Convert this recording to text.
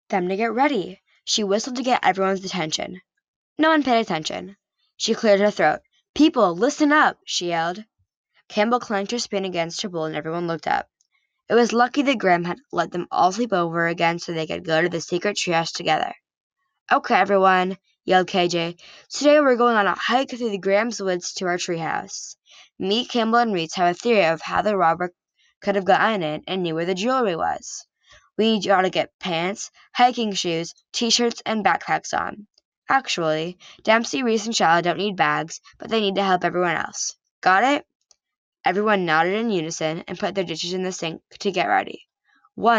them to get ready. She whistled to get everyone's attention. No one paid attention. She cleared her throat. "People, listen up!" she yelled. Campbell clanked her spoon against her bowl and everyone looked up. It was lucky that Graham had let them all sleep over again so they could go to the secret treehouse together. "Okay, everyone," yelled KJ. "Today we're going on a hike through the Graham's woods to our treehouse. Me, Campbell, and Reese have a theory of how the robber could have gotten in and knew where the jewelry was. We need y'all to get pants, hiking shoes, t-shirts, and backpacks on. Actually, Dempsey, Reese, and Shallow don't need bags, but they need to help everyone else. Got it?" Everyone nodded in unison and put their dishes in the sink to get ready.